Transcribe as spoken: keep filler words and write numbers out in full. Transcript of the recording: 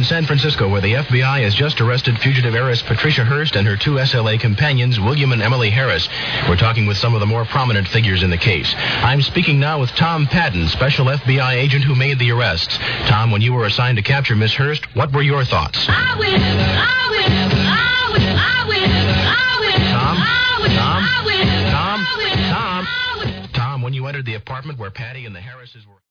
in San Francisco, where the F B I has just arrested fugitive heiress Patricia Hearst and her two S L A companions, William and Emily Harris. We're talking with some of the more prominent figures in the case. I'm speaking now with Tom Patton, special F B I agent who made the arrests. Tom, when you were assigned to capture Miss Hearst, what were your thoughts? I will, I will, I will, I will, I will. Tom? I will, Tom? I will, Tom? I will, Tom? I will. Tom, when you entered the apartment where Patty and the Harrises were...